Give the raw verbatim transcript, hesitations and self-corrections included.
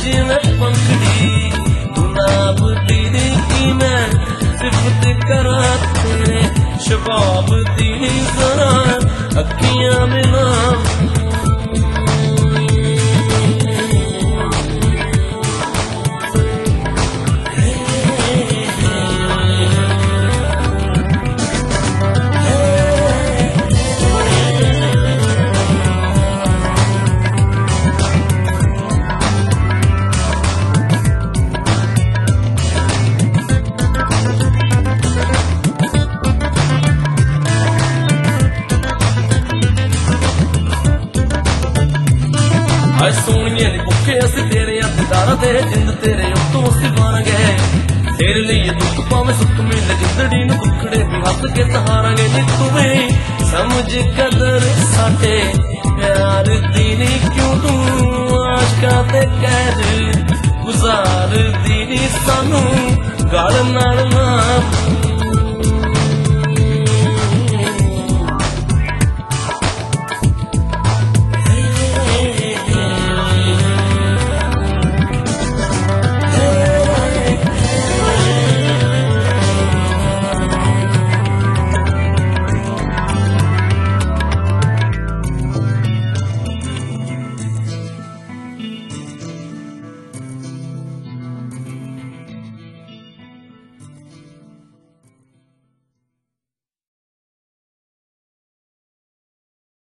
जिवें पंखड़ी गुलाब तेरी की मैं सिफत करा तेरे शबाब दी जरा अखियां मिला सोनिए नी भुखे अस तेरे हथदारा दे जिंद तेरे उत्तों असी बन गए तेरे लिए दुख पावे सुख मिल जिंदड़ी नूं दुखड़े भी हस के सहारांगे नी तुम्हें समझ कदर साडे प्यार दी नी क्यों तू आशका ते कैद गुजार दी नी सानू गल नाल ना